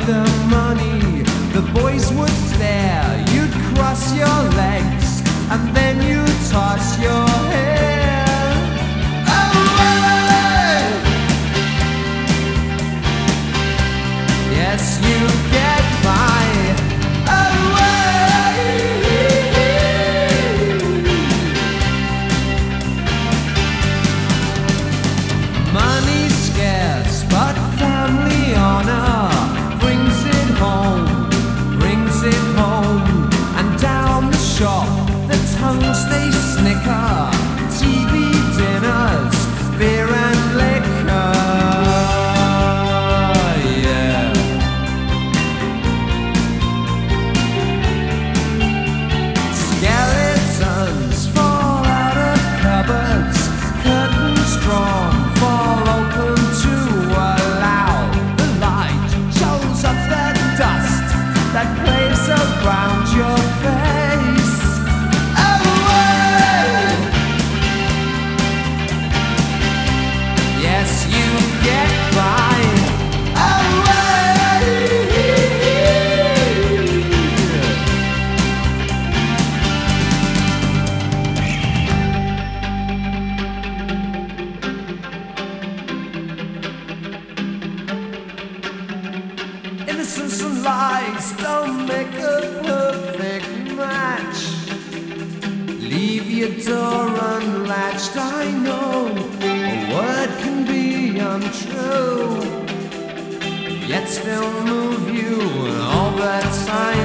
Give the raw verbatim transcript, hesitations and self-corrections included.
the money, the boys would stare. You'd cross your legs and then you'd toss your hair away. Yes, you get by away. Money's scarce, but family honor brings it home, brings it home. And down the shop, the tongues they snicker. T V dinners, beer and liquor. Yeah. Skeletons fall out of cupboards, curtains drawn fall open to allow the light shows up the dust that plays around your face. Away. Yes, you get by. Away. Innocence and lies don't make a perfect match. Leave your door unlatched, I know a word can be untrue, yet still move you all the time.